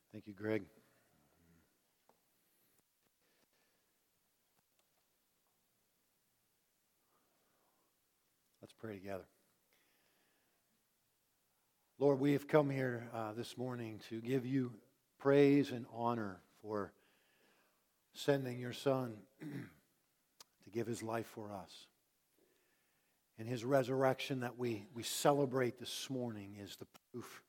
Thank you, Greg. Let's pray together. Lord, we have come here this morning to give you praise and honor for sending your Son to give his life for us. And his resurrection that we celebrate this morning is the proof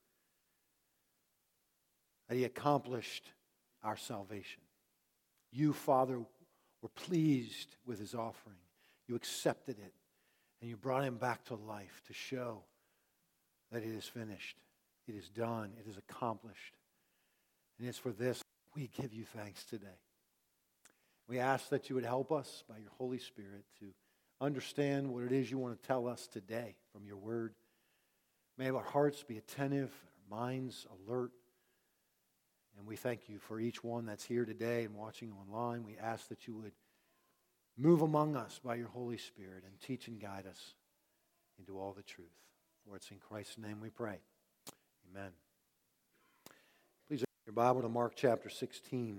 that he accomplished our salvation. You, Father, were pleased with his offering. You accepted it, and you brought him back to life to show that it is finished, it is done, it is accomplished. And it's for this we give you thanks today. We ask that you would help us by your Holy Spirit to understand what it is you want to tell us today from your word. May our hearts be attentive, our minds alert. And we thank you for each one that's here today and watching online. We ask that you would move among us by your Holy Spirit and teach and guide us into all the truth. For it's in Christ's name we pray. Amen. Please open your Bible to Mark chapter 16.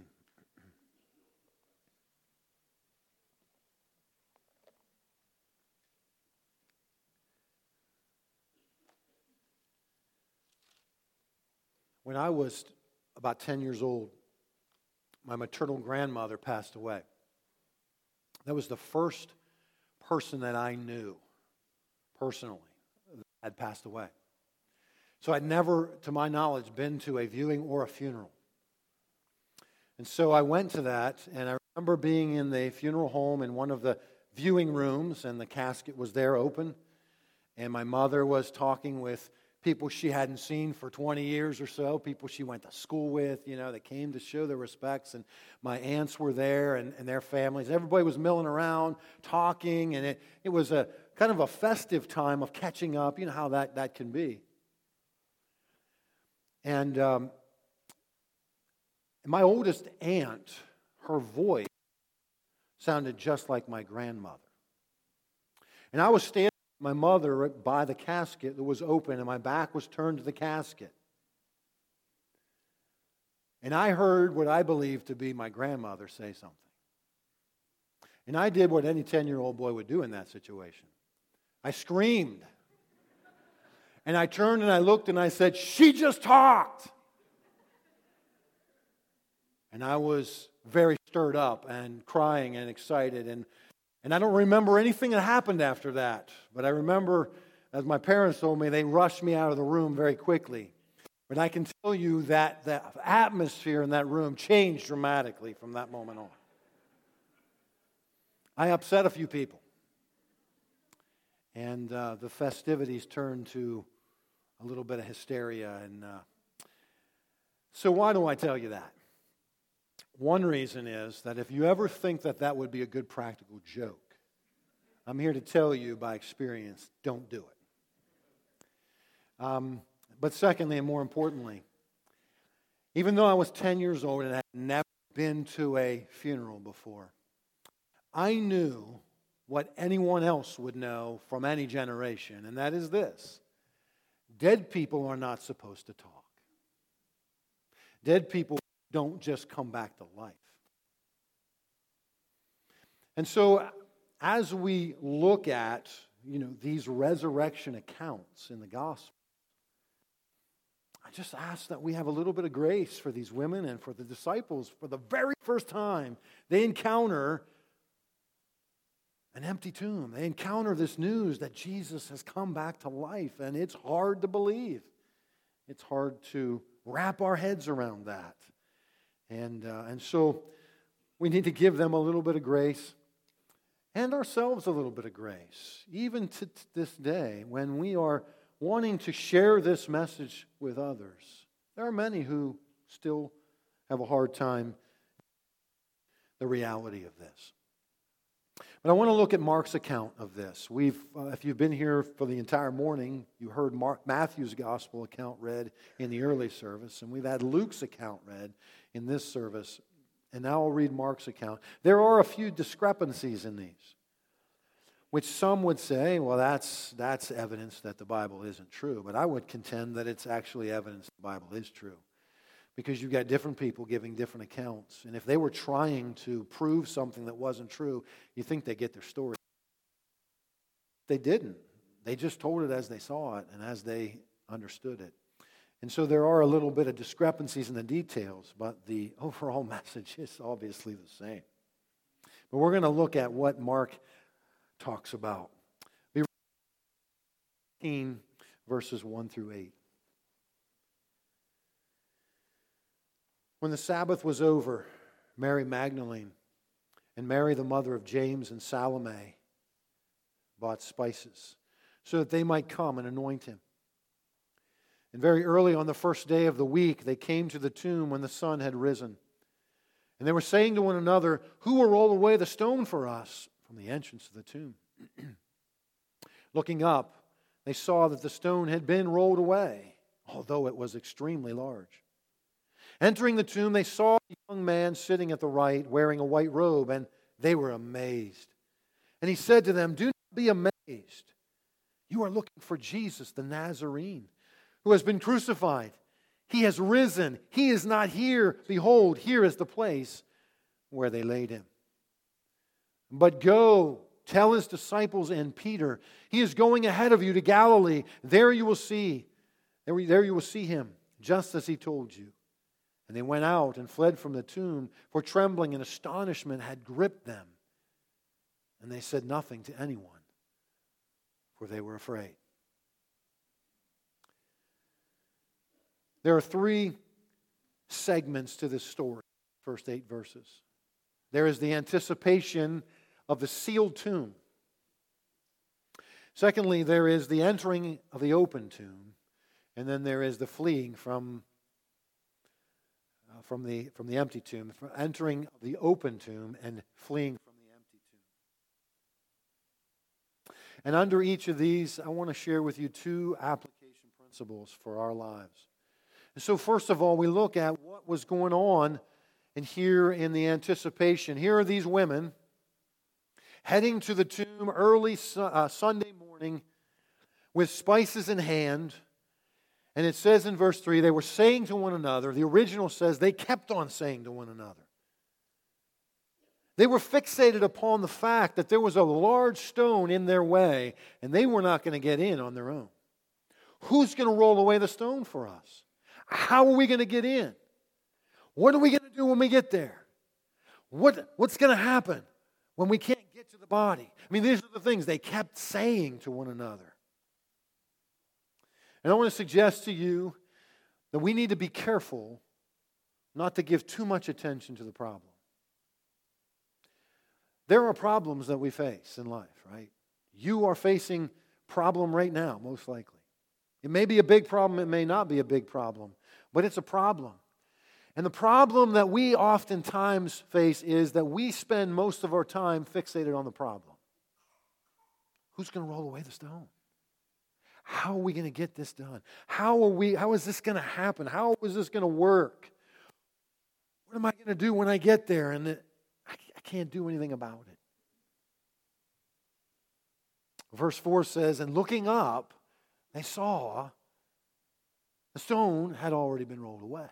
When I was about 10 years old, my maternal grandmother passed away. That was the first person that I knew personally that had passed away. So I'd never, to my knowledge, been to a viewing or a funeral. And so I went to that, and I remember being in the funeral home in one of the viewing rooms, and the casket was there open, and my mother was talking with people she hadn't seen for 20 years or so, people she went to school with, that came to show their respects. And my aunts were there and their families. Everybody was milling around, talking, and it was a kind of a festive time of catching up. You know how that can be. And my oldest aunt, her voice sounded just like my grandmother. And I was standing my mother by the casket that was open, and my back was turned to the casket. And I heard what I believed to be my grandmother say something. And I did what any 10-year-old boy would do in that situation. I screamed. And I turned and I looked and I said, "She just talked!" And I was very stirred up and crying and excited, and I don't remember anything that happened after that. But I remember, as my parents told me, they rushed me out of the room very quickly. But I can tell you that the atmosphere in that room changed dramatically from that moment on. I upset a few people. And the festivities turned to a little bit of hysteria. And so why do I tell you that? One reason is that if you ever think that would be a good practical joke, I'm here to tell you by experience, don't do it. But secondly, and more importantly, even though I was 10 years old and had never been to a funeral before, I knew what anyone else would know from any generation, and that is this: dead people are not supposed to talk. Dead people don't just come back to life. And so as we look at, these resurrection accounts in the gospel, I just ask that we have a little bit of grace for these women and for the disciples. For the very first time, they encounter an empty tomb. They encounter this news that Jesus has come back to life, and it's hard to believe. It's hard to wrap our heads around that. And so we need to give them a little bit of grace and ourselves a little bit of grace, even to this day when we are wanting to share this message with others. There are many who still have a hard time the reality of this. But I want to look at Mark's account of this. If you've been here for the entire morning, you heard Matthew's gospel account read in the early service, and we've had Luke's account read in this service. And now I'll read Mark's account. There are a few discrepancies in these, which some would say, well, that's evidence that the Bible isn't true. But I would contend that it's actually evidence the Bible is true. Because you've got different people giving different accounts. And if they were trying to prove something that wasn't true, you think they get their story. They didn't. They just told it as they saw it and as they understood it. And so there are a little bit of discrepancies in the details, but the overall message is obviously the same. But we're going to look at what Mark talks about. We read verses 1 through 8. When the Sabbath was over, Mary Magdalene and Mary, the mother of James, and Salome bought spices so that they might come and anoint him. And very early on the first day of the week, they came to the tomb when the sun had risen. And they were saying to one another, "Who will roll away the stone for us from the entrance of the tomb?" Looking up, they saw that the stone had been rolled away, although it was extremely large. Entering the tomb, they saw a young man sitting at the right, wearing a white robe, and they were amazed. And he said to them, "Do not be amazed. You are looking for Jesus, the Nazarene, who has been crucified. He has risen. He is not here. Behold, here is the place where they laid him. But go, tell his disciples and Peter, he is going ahead of you to Galilee. There you will see him, just as he told you." And they went out and fled from the tomb, for trembling and astonishment had gripped them. And they said nothing to anyone, for they were afraid. There are 3 segments to this story, first 8 verses. There is the anticipation of the sealed tomb. Secondly, there is the entering of the open tomb. And then there is the fleeing from the empty tomb, entering the open tomb and fleeing from the empty tomb. And under each of these, I want to share with you 2 application principles for our lives. So first of all, we look at what was going on and here in the anticipation. Here are these women heading to the tomb early Sunday morning with spices in hand. And it says in verse 3, they were saying to one another. The original says they kept on saying to one another. They were fixated upon the fact that there was a large stone in their way and they were not going to get in on their own. Who's going to roll away the stone for us? How are we going to get in? What are we going to do when we get there? What's going to happen when we can't get to the body? I mean, these are the things they kept saying to one another. And I want to suggest to you that we need to be careful not to give too much attention to the problem. There are problems that we face in life, right? You are facing a problem right now, most likely. It may be a big problem, it may not be a big problem, but it's a problem. And the problem that we oftentimes face is that we spend most of our time fixated on the problem. Who's going to roll away the stone? How are we going to get this done? How is this going to happen? How is this going to work? What am I going to do when I get there? And I can't do anything about it. Verse 4 says, and looking up, they saw the stone had already been rolled away.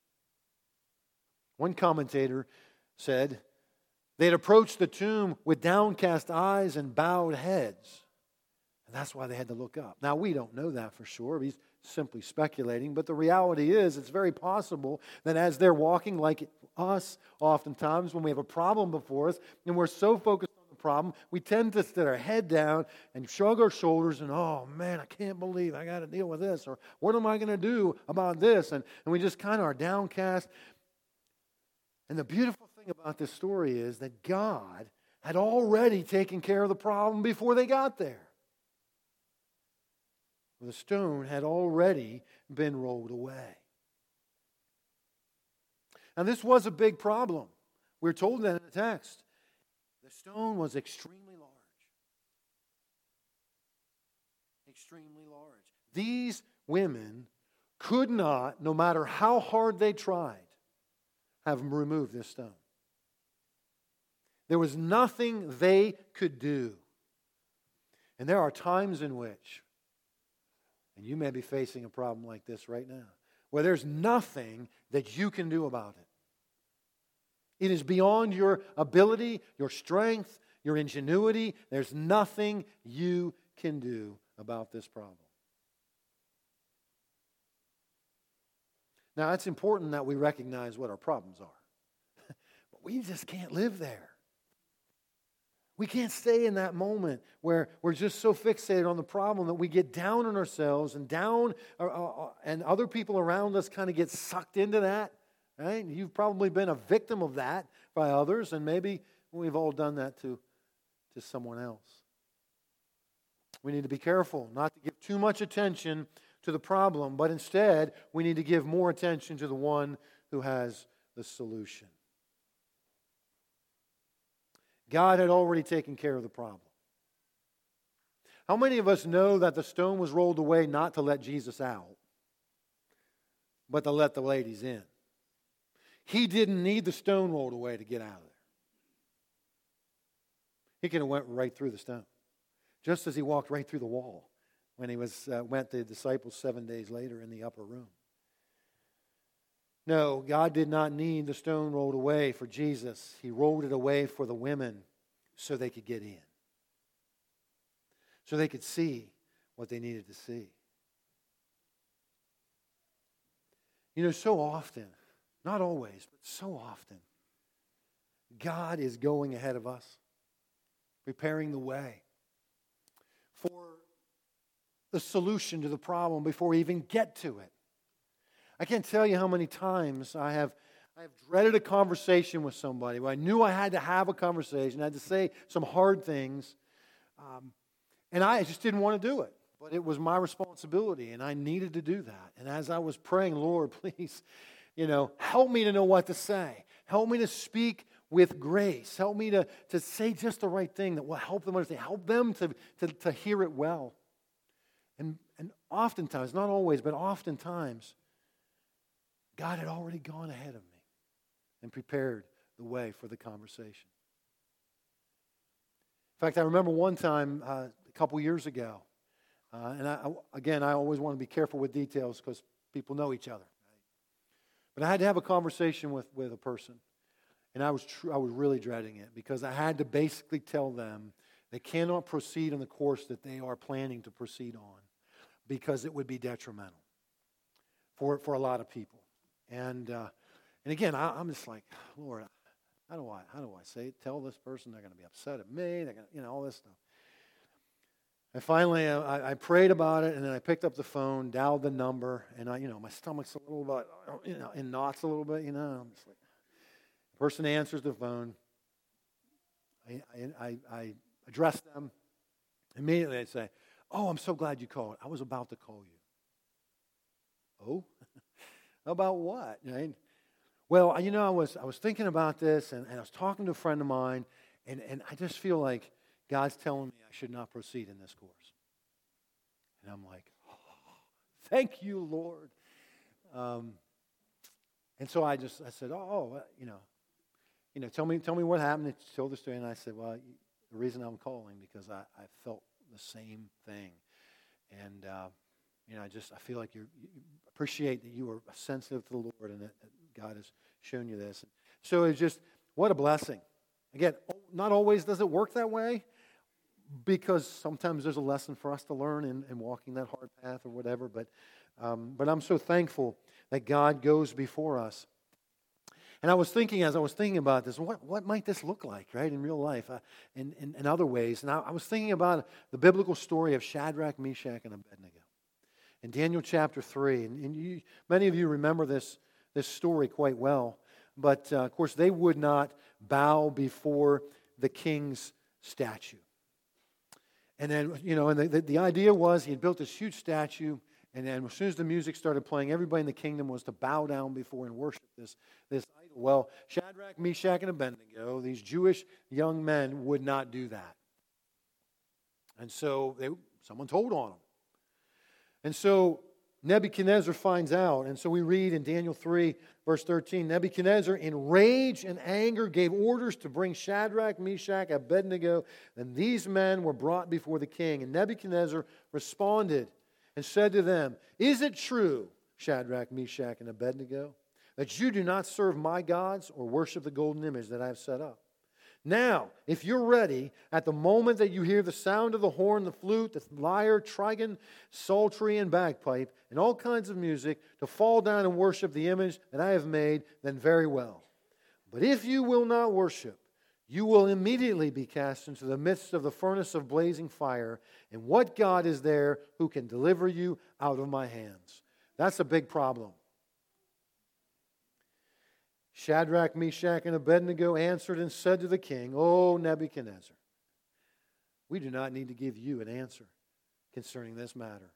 One commentator said they had approached the tomb with downcast eyes and bowed heads. And that's why they had to look up. Now, we don't know that for sure. He's simply speculating. But the reality is, it's very possible that as they're walking, like us oftentimes, when we have a problem before us, and we're so focused on the problem, we tend to set our head down and shrug our shoulders and, oh man, I can't believe I got to deal with this. Or what am I going to do about this? And we just kind of are downcast. And the beautiful thing about this story is that God had already taken care of the problem before they got there. The stone had already been rolled away. Now, this was a big problem. We're told that in the text. The stone was extremely large. Extremely large. These women could not, no matter how hard they tried, have removed this stone. There was nothing they could do. And there are times in which, and you may be facing a problem like this right now, where there's nothing that you can do about it. It is beyond your ability, your strength, your ingenuity. There's nothing you can do about this problem. Now, it's important that we recognize what our problems are. But we just can't live there. We can't stay in that moment where we're just so fixated on the problem that we get down on ourselves and and other people around us kind of get sucked into that. Right? You've probably been a victim of that by others, and maybe we've all done that to someone else. We need to be careful not to give too much attention to the problem, but instead we need to give more attention to the one who has the solution. God had already taken care of the problem. How many of us know that the stone was rolled away not to let Jesus out, but to let the ladies in? He didn't need the stone rolled away to get out of there. He could have went right through the stone, just as he walked right through the wall when he went to the disciples 7 days later in the upper room. No, God did not need the stone rolled away for Jesus. He rolled it away for the women so they could get in, so they could see what they needed to see. You know, so often, not always, but so often, God is going ahead of us, preparing the way for the solution to the problem before we even get to it. I can't tell you how many times I have dreaded a conversation with somebody where I knew I had to have a conversation, I had to say some hard things, and I just didn't want to do it. But it was my responsibility, and I needed to do that. And as I was praying, Lord, please, help me to know what to say. Help me to speak with grace. Help me to say just the right thing that will help them understand. Help them to hear it well. And oftentimes, not always, but oftentimes, God had already gone ahead of me and prepared the way for the conversation. In fact, I remember one time a couple years ago, and I always want to be careful with details because people know each other. Right? But I had to have a conversation with a person, and I was really dreading it because I had to basically tell them they cannot proceed on the course that they are planning to proceed on because it would be detrimental for a lot of people. And again, I'm just like, Lord, how do I say it? Tell this person they're going to be upset at me. They're going to, all this stuff. And finally, I prayed about it, and then I picked up the phone, dialed the number, and my stomach's a little bit, in knots a little bit. I'm just like, the person answers the phone. I address them. Immediately, I say, "Oh, I'm so glad you called. I was about to call you." Oh. About what? Right? Well, I was thinking about this, and I was talking to a friend of mine, and I just feel like God's telling me I should not proceed in this course. And I'm like, oh, thank you, Lord. And so I said, tell me what happened. He told the story, and I said, well, the reason I'm calling because I felt the same thing, and I feel like you appreciate that you are sensitive to the Lord and that God has shown you this. So it's just, what a blessing. Again, not always does it work that way because sometimes there's a lesson for us to learn in walking that hard path or whatever. But I'm so thankful that God goes before us. And I was thinking, as I was thinking about this, what might this look like, right, in real life, in other ways. And I was thinking about the biblical story of Shadrach, Meshach, and Abednego. In Daniel chapter 3, and many of you remember this story quite well, but of course they would not bow before the king's statue. And then, the idea was he had built this huge statue, and then as soon as the music started playing, everybody in the kingdom was to bow down before and worship this idol. Well, Shadrach, Meshach, and Abednego, these Jewish young men, would not do that. And so someone told on them. And so Nebuchadnezzar finds out, and so we read in Daniel 3, verse 13, Nebuchadnezzar, in rage and anger, gave orders to bring Shadrach, Meshach, Abednego, and these men were brought before the king. And Nebuchadnezzar responded and said to them, is it true Shadrach, Meshach, and Abednego, that you do not serve my gods or worship the golden image that I have set up. Now, if you're ready, at the moment that you hear the sound of the horn, the flute, the lyre, trigon, psaltery, and bagpipe, and all kinds of music, to fall down and worship the image that I have made, then very well. But if you will not worship, you will immediately be cast into the midst of the furnace of blazing fire. And what God is there who can deliver you out of my hands? That's a big problem. Shadrach, Meshach, and Abednego answered and said to the king, O Nebuchadnezzar, we do not need to give you an answer concerning this matter.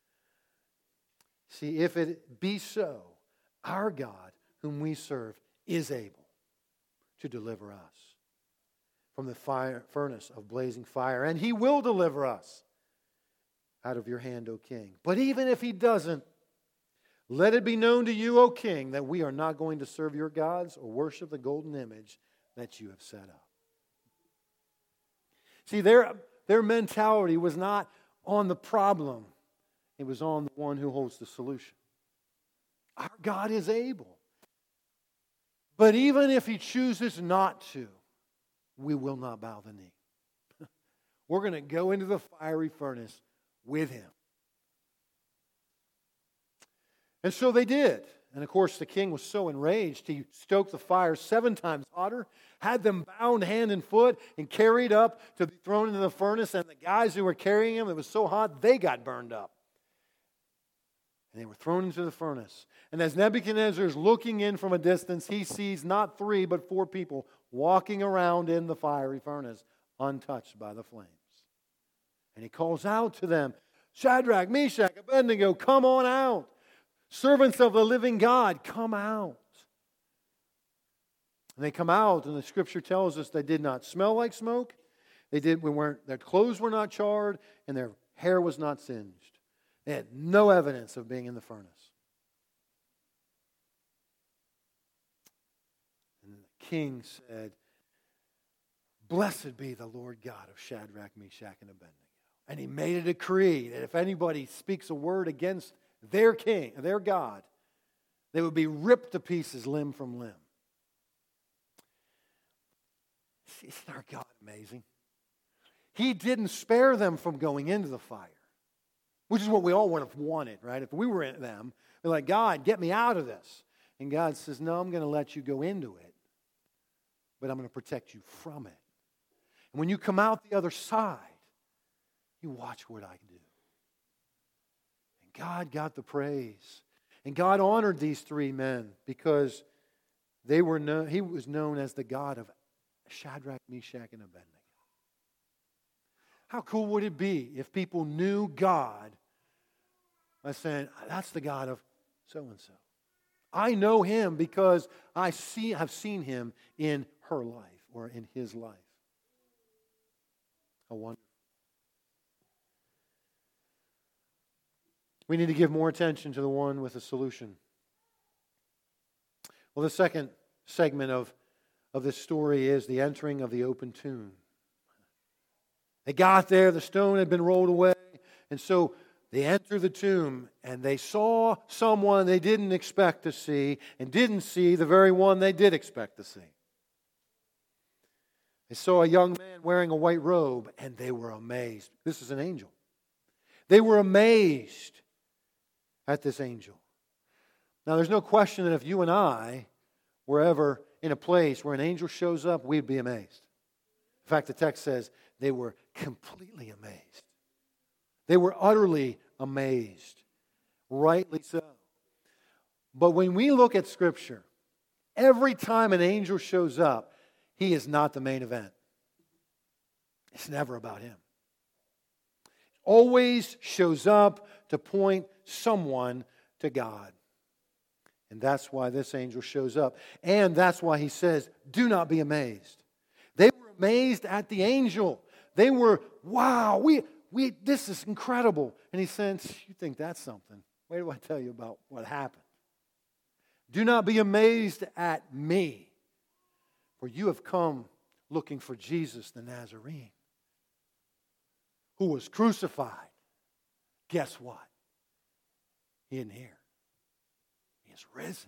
See, if it be so, our God, whom we serve, is able to deliver us from the furnace of blazing fire, and He will deliver us out of your hand, O king. But even if He doesn't, let it be known to you, O king, that we are not going to serve your gods or worship the golden image that you have set up. See, their mentality was not on the problem. It was on the one who holds the solution. Our God is able. But even if He chooses not to, we will not bow the knee. We're going to go into the fiery furnace with Him. And so they did. And of course, the king was so enraged, he stoked the fire 7 times hotter, had them bound hand and foot, and carried up to be thrown into the furnace. And the guys who were carrying him, it was so hot, they got burned up. And they were thrown into the furnace. And as Nebuchadnezzar is looking in from a distance, he sees not 3 but 4 people walking around in the fiery furnace, untouched by the flames. And he calls out to them, Shadrach, Meshach, Abednego, come on out. Servants of the living God, come out. And they come out, and the Scripture tells us they did not smell like smoke. Their clothes were not charred, and their hair was not singed. They had no evidence of being in the furnace. And the king said, Blessed be the Lord God of Shadrach, Meshach, and Abednego. And he made a decree that if anybody speaks a word against their king, their God, they would be ripped to pieces limb from limb. Isn't our God amazing? He didn't spare them from going into the fire, which is what we all would have wanted, right? If we were in them, we're like, God, get me out of this. And God says, no, I'm going to let you go into it, but I'm going to protect you from it. And when you come out the other side, you watch what I do. God got the praise. And God honored these 3 men because he was known as the God of Shadrach, Meshach, and Abednego. How cool would it be if people knew God by saying, that's the God of so-and-so. I know Him because I have seen Him in her life or in his life. How wonderful. We need to give more attention to the one with a solution. Well, the second segment of this story is the entering of the open tomb. They got there, the stone had been rolled away, and so they entered the tomb, and they saw someone they didn't expect to see, and didn't see the very one they did expect to see. They saw a young man wearing a white robe, and they were amazed. This is an angel. They were amazed at this angel. Now, there's no question that if you and I were ever in a place where an angel shows up, we'd be amazed. In fact, the text says they were completely amazed. They were utterly amazed. Rightly so. But when we look at Scripture, every time an angel shows up, he is not the main event. It's never about him. Always shows up to point someone to God. And that's why this angel shows up. And that's why he says, do not be amazed. They were amazed at the angel. They were, wow, this is incredible. And he says, you think that's something? Wait till I tell you about what happened. Do not be amazed at me, for you have come looking for Jesus the Nazarene, who was crucified. Guess what? He isn't here. is risen.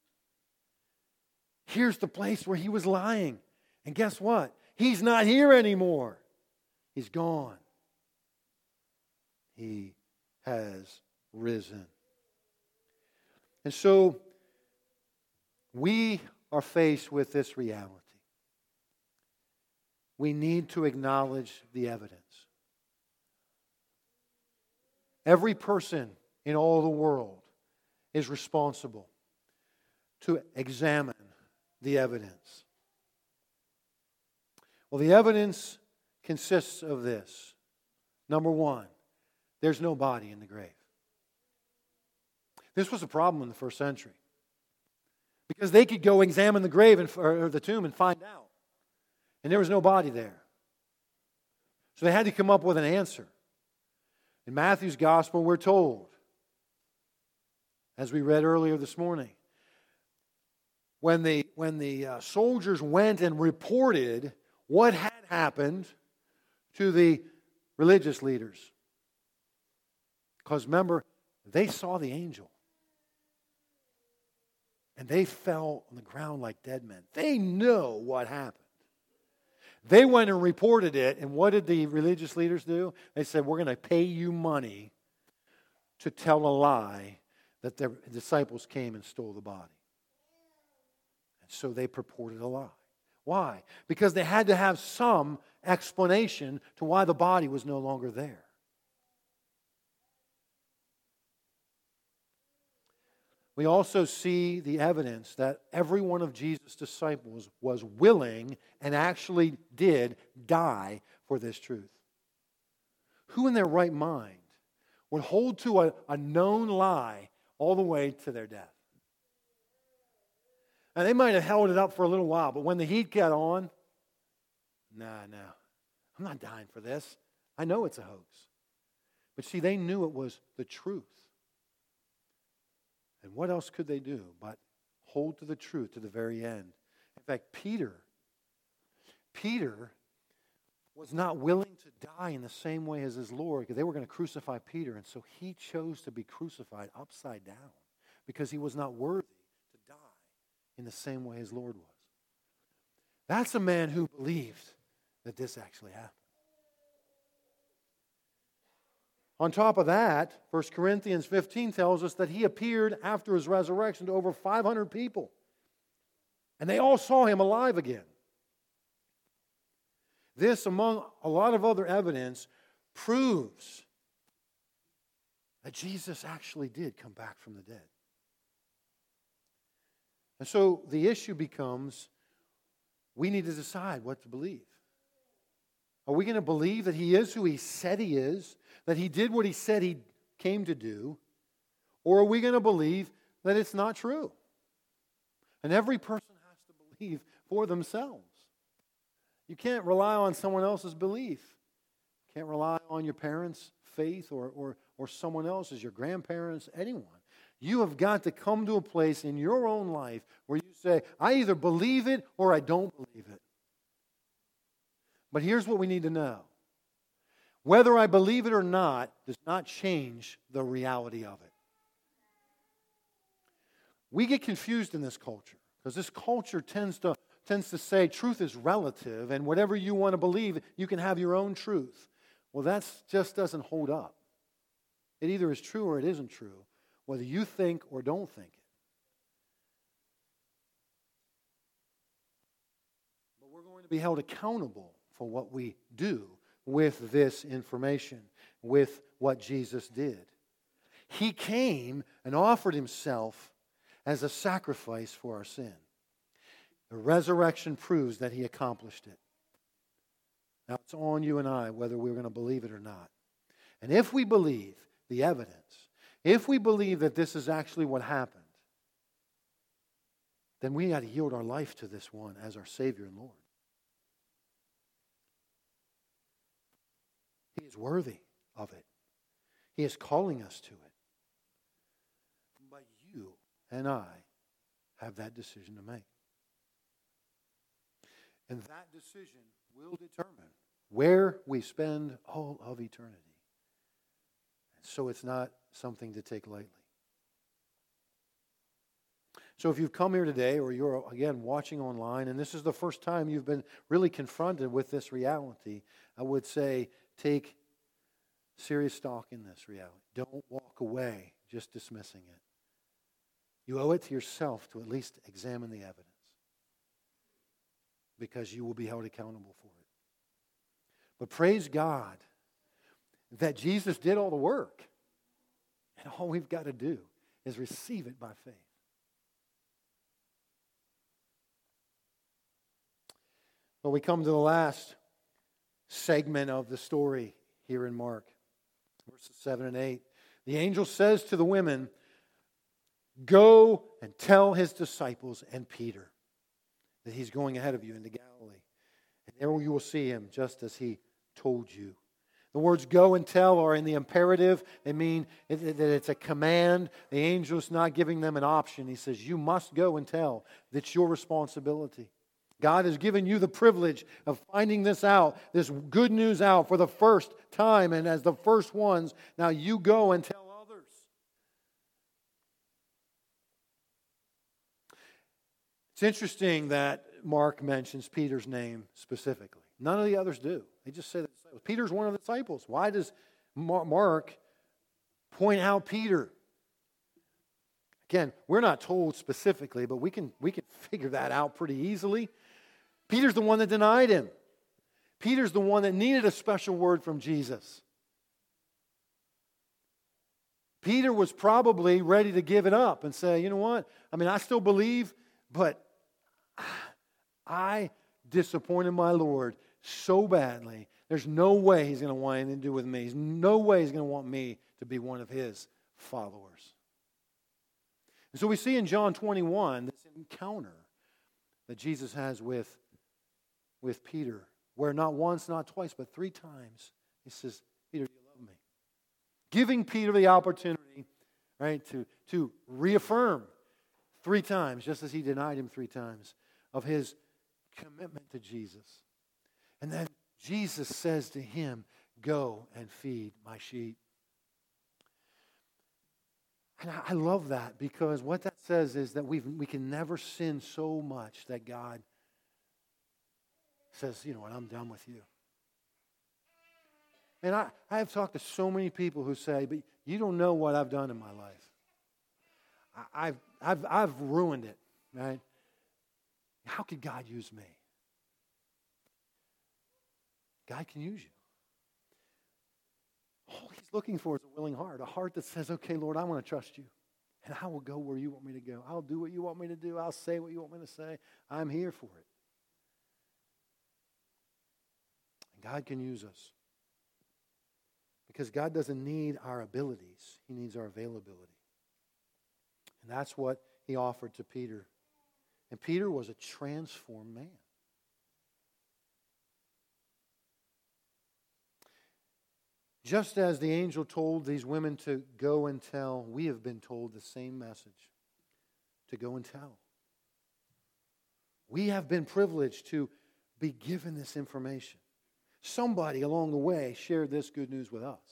Here's the place where he was lying. And guess what? He's not here anymore. He's gone. He has risen. And so we are faced with this reality. We need to acknowledge the evidence. Every person in all the world is responsible to examine the evidence. Well, the evidence consists of this. Number one, there's no body in the grave. This was a problem in the first century. Because they could go examine the grave or the tomb and find out. And there was no body there. So they had to come up with an answer. In Matthew's gospel, we're told, as we read earlier this morning, when the soldiers went and reported what had happened to the religious leaders. Because remember, they saw the angel. And they fell on the ground like dead men. They know what happened. They went and reported it, and what did the religious leaders do? They said, we're going to pay you money to tell a lie that their disciples came and stole the body. And so they purported a lie. Why? Because they had to have some explanation to why the body was no longer there. We also see the evidence that every one of Jesus' disciples was willing and actually did die for this truth. Who in their right mind would hold to a known lie all the way to their death? Now, they might have held it up for a little while, but when the heat got on, no, I'm not dying for this. I know it's a hoax. But see, they knew it was the truth. And what else could they do but hold to the truth to the very end? In fact, Peter was not willing to die in the same way as his Lord, because they were going to crucify Peter, and so he chose to be crucified upside down because he was not worthy to die in the same way his Lord was. That's a man who believed that this actually happened. On top of that, 1 Corinthians 15 tells us that he appeared after his resurrection to over 500 people. And they all saw him alive again. This, among a lot of other evidence, proves that Jesus actually did come back from the dead. And so the issue becomes, we need to decide what to believe. Are we going to believe that he is who he said he is, that he did what he said he came to do, or are we going to believe that it's not true? And every person has to believe for themselves. You can't rely on someone else's belief. You can't rely on your parents' faith or someone else's, your grandparents, anyone. You have got to come to a place in your own life where you say, I either believe it or I don't believe it. But here's what we need to know. Whether I believe it or not does not change the reality of it. We get confused in this culture because this culture tends to say truth is relative, and whatever you want to believe, you can have your own truth. Well, that just doesn't hold up. It either is true or it isn't true, whether you think or don't think it. But we're going to be held accountable for what we do with this information, with what Jesus did. He came and offered himself as a sacrifice for our sin. The resurrection proves that he accomplished it. Now it's on you and I whether we're going to believe it or not. And if we believe the evidence, if we believe that this is actually what happened, then we got to yield our life to this one as our Savior and Lord. He is worthy of it. He is calling us to it. But you and I have that decision to make. And that decision will determine where we spend all of eternity. And so it's not something to take lightly. So if you've come here today, or you're, again, watching online, and this is the first time you've been really confronted with this reality, I would say take serious stock in this reality. Don't walk away just dismissing it. You owe it to yourself to at least examine the evidence, because you will be held accountable for it. But praise God that Jesus did all the work, and all we've got to do is receive it by faith. Well, we come to the last segment of the story here in Mark, verses 7 and 8. The angel says to the women, "Go and tell his disciples and Peter that he's going ahead of you into Galilee. And there you will see him, just as he told you." The words "go and tell" are in the imperative. They mean that it's a command. The angel's not giving them an option. He says, you must go and tell. That's your responsibility. God has given you the privilege of finding this out, this good news out for the first time, and as the first ones, now you go and tell others. It's interesting that Mark mentions Peter's name specifically. None of the others do. They just say the disciples. Peter's one of the disciples. Why does Mark point out Peter? Again, we're not told specifically, but we can figure that out pretty easily. Peter's the one that denied him. Peter's the one that needed a special word from Jesus. Peter was probably ready to give it up and say, you know what? I mean, I still believe, but I disappointed my Lord so badly. There's no way he's going to want anything to do with me. There's no way he's going to want me to be one of his followers. And so we see in John 21 this encounter that Jesus has with Peter, where not once, not twice, but 3 times he says, Peter, you love me. Giving Peter the opportunity, right, to reaffirm 3 times, just as he denied him 3 times, of his commitment to Jesus. And then Jesus says to him, go and feed my sheep. And I love that, because what that says is that we can never sin so much that God says, you know what, I'm done with you. And I have talked to so many people who say, but you don't know what I've done in my life. I've ruined it, right? How could God use me? God can use you. All he's looking for is a willing heart, a heart that says, okay, Lord, I want to trust you. And I will go where you want me to go. I'll do what you want me to do. I'll say what you want me to say. I'm here for it. And God can use us. Because God doesn't need our abilities. He needs our availability. And that's what he offered to Peter. And Peter was a transformed man. Just as the angel told these women to go and tell, we have been told the same message, to go and tell. We have been privileged to be given this information. Somebody along the way shared this good news with us.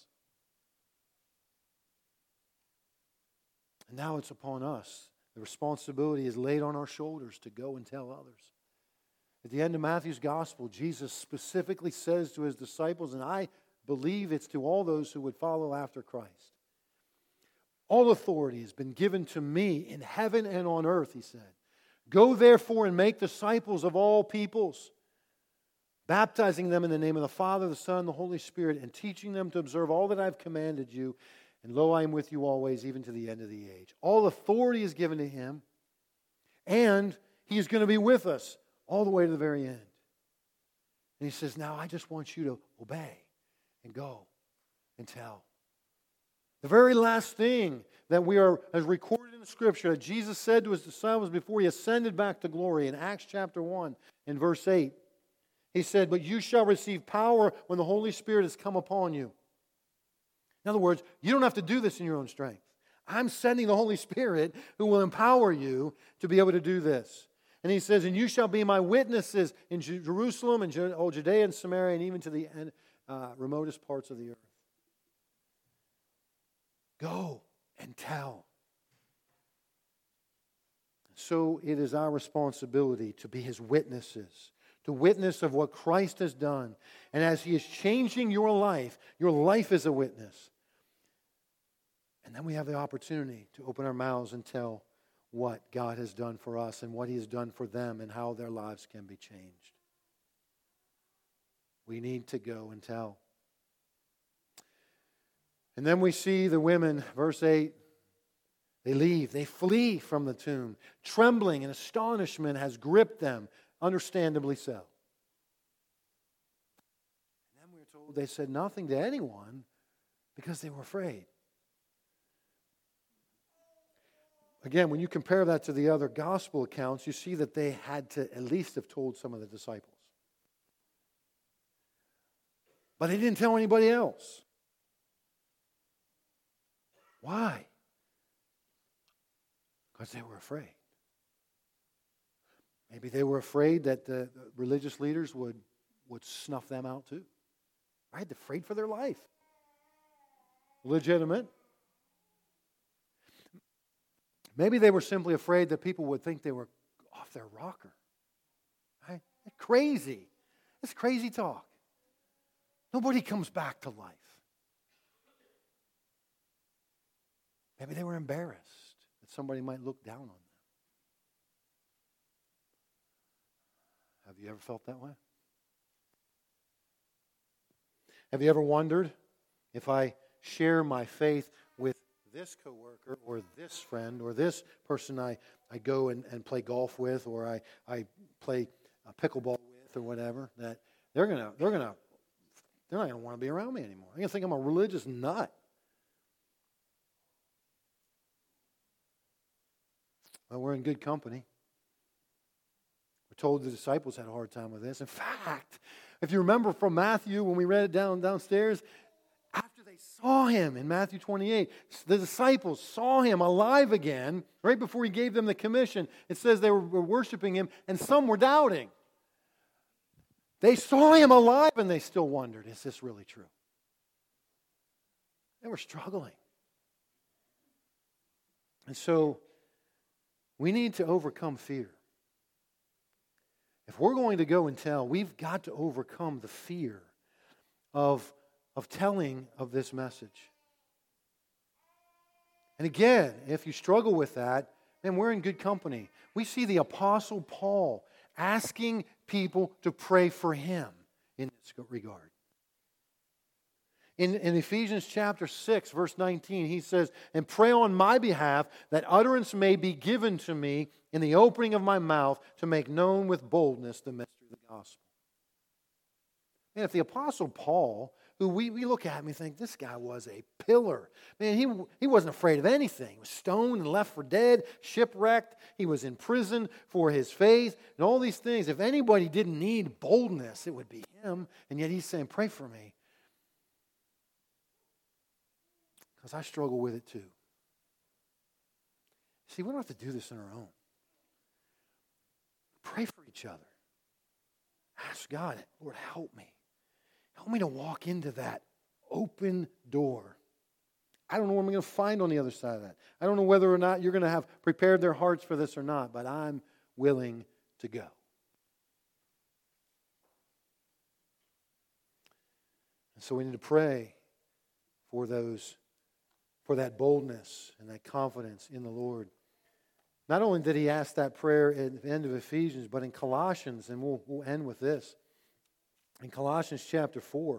And now it's upon us. The responsibility is laid on our shoulders to go and tell others. At the end of Matthew's gospel, Jesus specifically says to his disciples, and I believe it's to all those who would follow after Christ, all authority has been given to me in heaven and on earth, he said. Go therefore and make disciples of all peoples, baptizing them in the name of the Father, the Son, and the Holy Spirit, and teaching them to observe all that I've commanded you. And lo, I am with you always, even to the end of the age. All authority is given to him, and he is going to be with us all the way to the very end. And he says, now I just want you to obey and go and tell. The very last thing that we are, as recorded in the Scripture, that Jesus said to his disciples before he ascended back to glory in Acts chapter 1 in verse 8, he said, but you shall receive power when the Holy Spirit has come upon you. In other words, you don't have to do this in your own strength. I'm sending the Holy Spirit who will empower you to be able to do this. And he says, and you shall be my witnesses in Jerusalem and all Judea and Samaria and even to the remotest parts of the earth. Go and tell. so it is our responsibility to be His witnesses, to witness of what Christ has done. And as He is changing your life is a witness. And then we have the opportunity to open our mouths and tell what God has done for us and what He has done for them and how their lives can be changed. We need to go and tell. And then we see the women, verse 8, they leave, they flee from the tomb. Trembling and astonishment has gripped them, understandably so. And then we're told they said nothing to anyone because they were afraid. Again, when you compare that to the other gospel accounts, you see that they had to at least have told some of the disciples. But they didn't tell anybody else. Why? Because they were afraid. Maybe they were afraid that the religious leaders would snuff them out too. Right? They're afraid for their life. Legitimate. Maybe they were simply afraid that people would think they were off their rocker. Right? Crazy. It's crazy talk. Nobody comes back to life. Maybe they were embarrassed that somebody might look down on them. Have you ever felt that way? Have you ever wondered if I share my faith with this coworker or this friend or this person I go and play golf with or I play pickleball with or whatever, that they're not gonna want to be around me anymore. They're gonna think I'm a religious nut. Well, we're in good company. We're told the disciples had a hard time with this. In fact, if you remember from Matthew when we read it downstairs, after they saw Him in Matthew 28, the disciples saw Him alive again, right before He gave them the commission. It says they were worshiping Him, and some were doubting. They saw Him alive, and they still wondered, is this really true? They were struggling. And so, we need to overcome fear. If we're going to go and tell, we've got to overcome the fear of telling of this message. And again, if you struggle with that, then we're in good company. We see the Apostle Paul asking people to pray for him in this regard. In Ephesians chapter 6, verse 19, he says, "And pray on my behalf that utterance may be given to me in the opening of my mouth to make known with boldness the mystery of the gospel." And if the Apostle Paul, who we look at him and think, this guy was a pillar. Man, he wasn't afraid of anything. He was stoned and left for dead, shipwrecked. He was in prison for his faith and all these things. If anybody didn't need boldness, it would be him. And yet he's saying, pray for me. Because I struggle with it too. See, we don't have to do this on our own. Pray for each other. Ask God, Lord, help me. Help me to walk into that open door. I don't know what I'm going to find on the other side of that. I don't know whether or not you're going to have prepared their hearts for this or not, but I'm willing to go. And so we need to pray for that boldness and that confidence in the Lord. Not only did he ask that prayer at the end of Ephesians, but in Colossians, and we'll end with this. In Colossians chapter 4,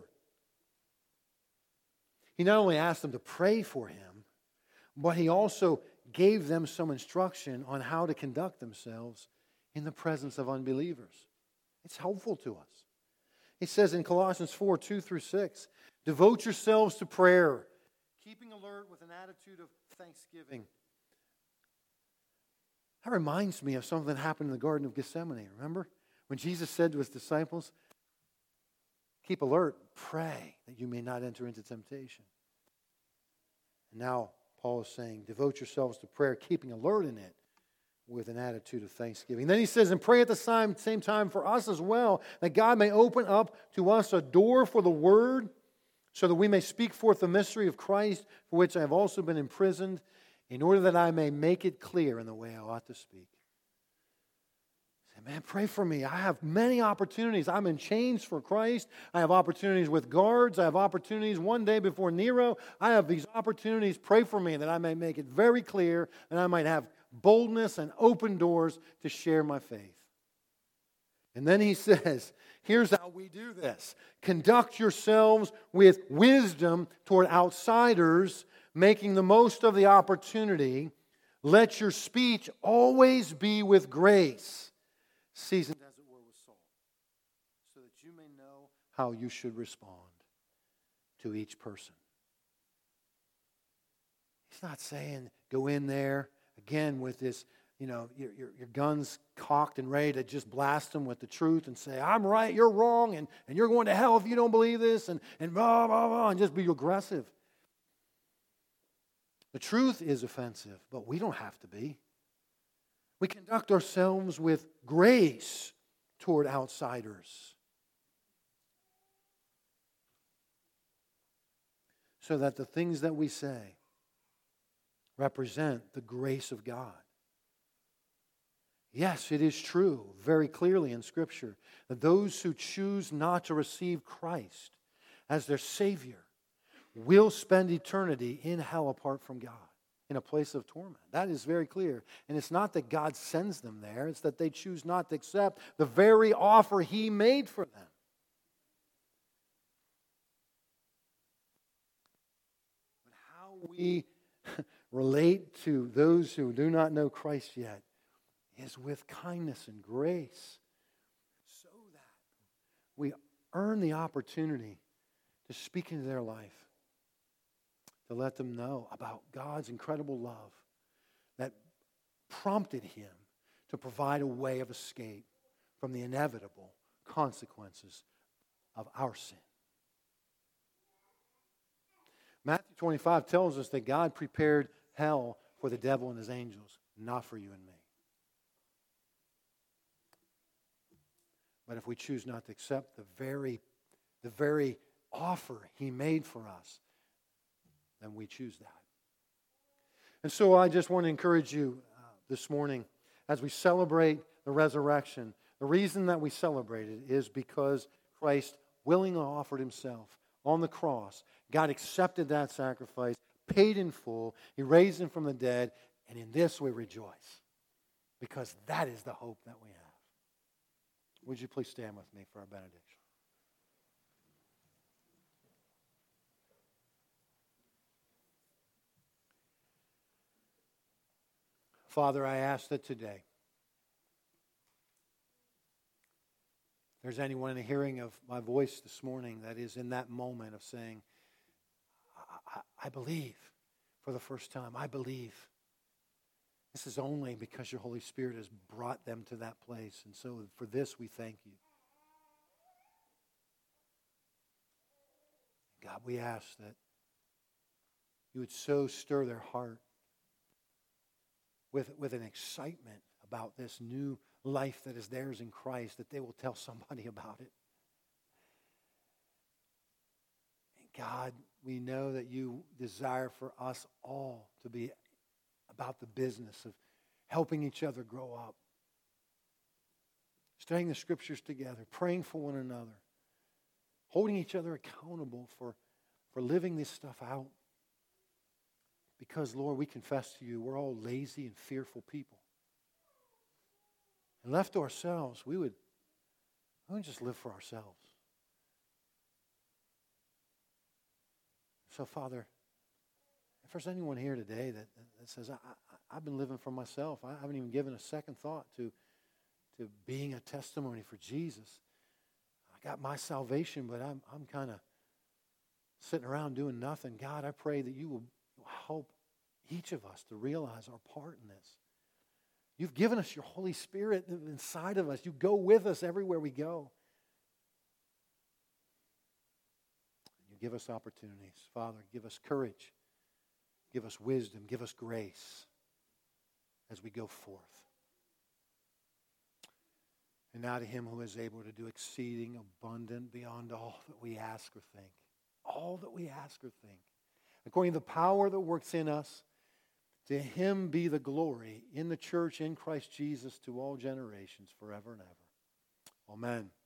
he not only asked them to pray for him, but he also gave them some instruction on how to conduct themselves in the presence of unbelievers. It's helpful to us. He says in Colossians 4, 2 through 6, "Devote yourselves to prayer, keeping alert with an attitude of thanksgiving." That reminds me of something that happened in the Garden of Gethsemane. Remember? When Jesus said to his disciples, keep alert, pray that you may not enter into temptation. And now Paul is saying, devote yourselves to prayer, keeping alert in it with an attitude of thanksgiving. Then he says, and pray at the same time for us as well, that God may open up to us a door for the word, so that we may speak forth the mystery of Christ, for which I have also been imprisoned, in order that I may make it clear in the way I ought to speak. Man, pray for me. I have many opportunities. I'm in chains for Christ. I have opportunities with guards. I have opportunities one day before Nero. I have these opportunities. Pray for me that I may make it very clear and I might have boldness and open doors to share my faith. And then he says, here's how we do this. Conduct yourselves with wisdom toward outsiders, making the most of the opportunity. Let your speech always be with grace, seasoned as it were with salt, so that you may know how you should respond to each person. He's not saying go in there again with this, your guns cocked and ready to just blast them with the truth and say, I'm right, you're wrong, and you're going to hell if you don't believe this, and blah, blah, blah, and just be aggressive. The truth is offensive, but we don't have to be. We conduct ourselves with grace toward outsiders, so that the things that we say represent the grace of God. Yes, it is true, very clearly in Scripture, that those who choose not to receive Christ as their Savior will spend eternity in hell apart from God, in a place of torment. That is very clear. And it's not that God sends them there, it's that they choose not to accept the very offer He made for them. But how we relate to those who do not know Christ yet is with kindness and grace, so that we earn the opportunity to speak into their life, to let them know about God's incredible love that prompted Him to provide a way of escape from the inevitable consequences of our sin. Matthew 25 tells us that God prepared hell for the devil and his angels, not for you and me. But if we choose not to accept the very offer He made for us, then we choose that. And so I just want to encourage you this morning as we celebrate the resurrection. The reason that we celebrate it is because Christ willingly offered Himself on the cross. God accepted that sacrifice, paid in full. He raised Him from the dead, and in this we rejoice because that is the hope that we have. Would you please stand with me for our benediction? Father, I ask that today, if there's anyone in the hearing of my voice this morning that is in that moment of saying, I believe for the first time, I believe. This is only because your Holy Spirit has brought them to that place. And so for this, we thank you. God, we ask that you would so stir their heart with an excitement about this new life that is theirs in Christ, that they will tell somebody about it. And God, we know that you desire for us all to be about the business of helping each other grow up, studying the Scriptures together, praying for one another, holding each other accountable for living this stuff out. Because, Lord, we confess to you, we're all lazy and fearful people. And left to ourselves, we would just live for ourselves. So, Father, if there's anyone here today that says, I've been living for myself, I haven't even given a second thought to being a testimony for Jesus. I got my salvation, but I'm kind of sitting around doing nothing. God, I pray that you will help each of us to realize our part in this. You've given us your Holy Spirit inside of us. You go with us everywhere we go. You give us opportunities. Father, give us courage. Give us wisdom. Give us grace as we go forth. And now to Him who is able to do exceeding abundant beyond all that we ask or think. All that we ask or think. According to the power that works in us, To Him be the glory in the church, in Christ Jesus, to all generations, forever and ever. Amen.